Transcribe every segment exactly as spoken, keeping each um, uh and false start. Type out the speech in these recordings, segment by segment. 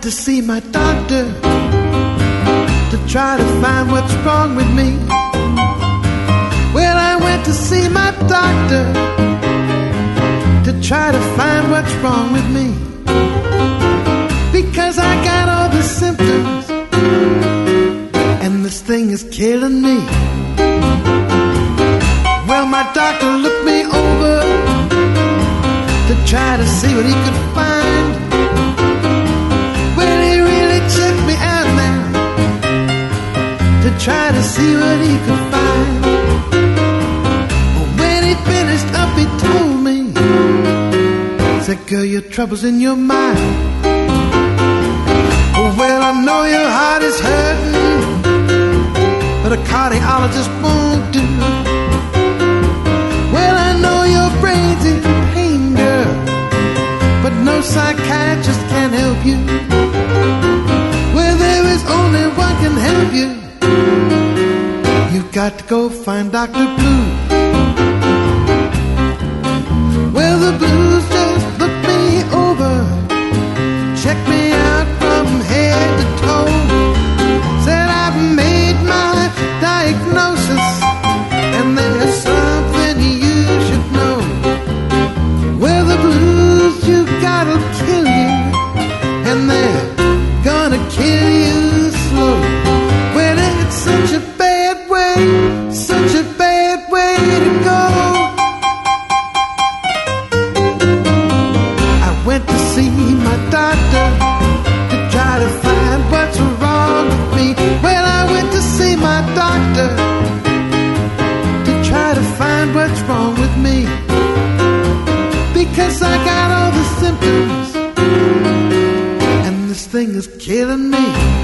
to see my doctor to try to find what's wrong with me. Well, I went to see my doctor to try to find what's wrong with me, because I got all the symptoms and this thing is killing me. Well, my doctor looked me over to try to see what he could find. Well, he really checked me out now to try to see what he could find. When he finished up, he told me, he said, girl, your trouble's in your mind. Oh, well, I know your heart is hurting, but a cardiologist won't do. Well, I know your brain's in pain, girl, but no psychiatrist can help you. Well, there is only one can help you. You've got to go find Doctor Blue. Well, the blues just looked me over, checked me out from head to toe, said I've made my diagnosis and there's something you should know. Well, the blues you gotta kill you, and they're gonna kill you slow. Well, it's such a bad way, such a bad way to go. I went to see my doctor to try to find what's wrong with me. Well, I went to see my doctor to try to find what's wrong with me, because I got all the symptoms and this thing is killing me.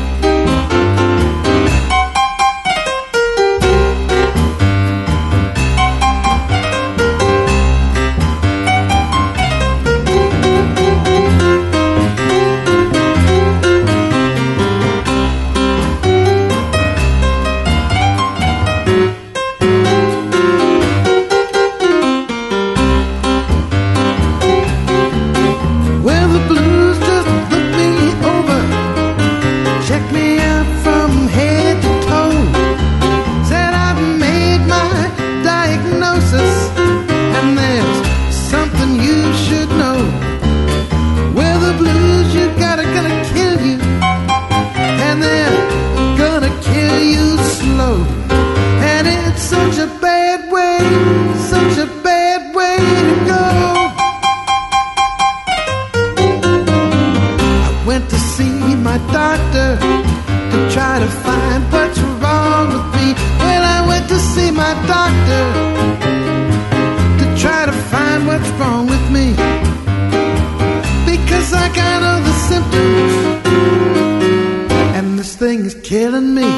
Killing me,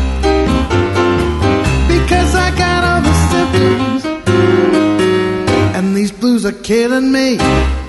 because I got all the symptoms and these blues are killing me.